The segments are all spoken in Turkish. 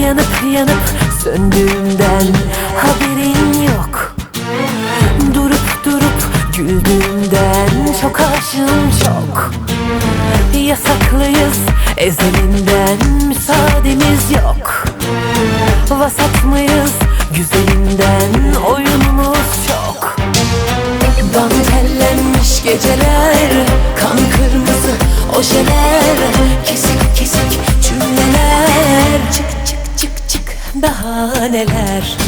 Yanıp yanıp söndüğümden haberin yok. Durup durup güldüğümden çok aşığım çok. Yasaklıyız ezelinden, müsaademiz yok. Vasat mıyız güzelinden, oyunumuz çok. Dantellenmiş geceler, kan kırmızı ojeler, kesik kesik cümleler, çık çık çık çık daha neler.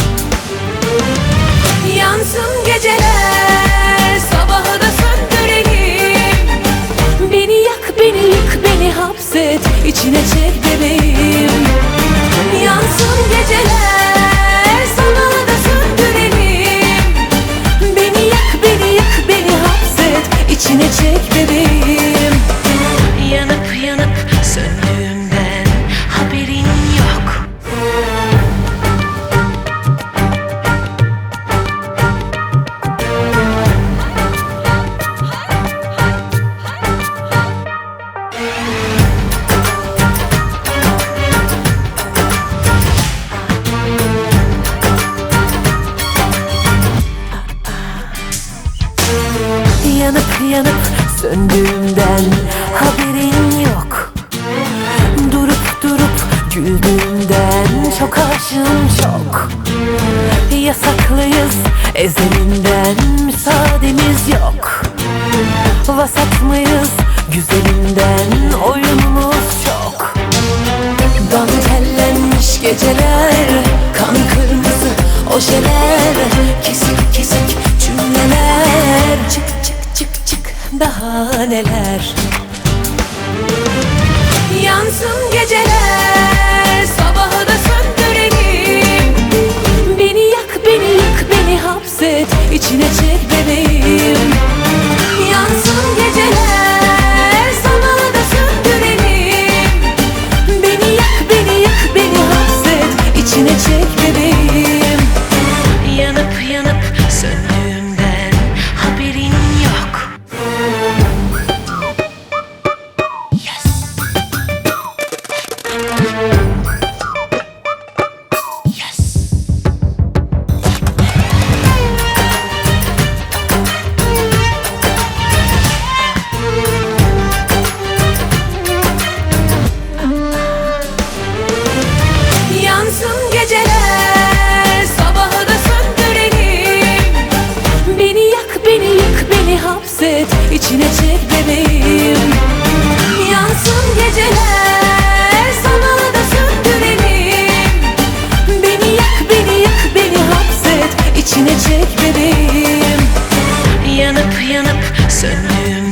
Yansın geceler, sabahı da söndürelim. Beni yak, beni yık, beni hapset, içine çek bebeğim. Yansın geceler, sabahı da söndürelim. Beni yak, beni yık, beni hapset, içine çek bebeğim. Yanıp yanıp söndüğümden haberin yok. Yanıp yanıp söndüğümden haberin yok. Durup durup güldüğümden çok aşığım çok. Yasaklıyız ezelinden, müsaademiz yok. Vasat mıyız güzelinden, oyunumuz çok. Dantellenmiş geceler, kan kırmızı ojeler, kesik kesik cümleler, çık çık çık çık daha neler. Yansın geceler, sabahı da söndürelim. Beni yak, beni yık, beni hapset, içine çek bebeğim. Yansın geceler, sabahı da söndürelim. Beni yak, beni yık, beni hapset, içine çek bebeğim. Yanıp yanıp söndüğümden haberin yok. Yansın geceler, sabahı da söndürelim. Beni yak, beni yık, beni hapset, içine çek bebeğim. Yansın geceler, sabahı da söndürelim. Beni yak, beni yık, beni hapset, içine çek bebeğim. Yanıp yanıp söndüğüm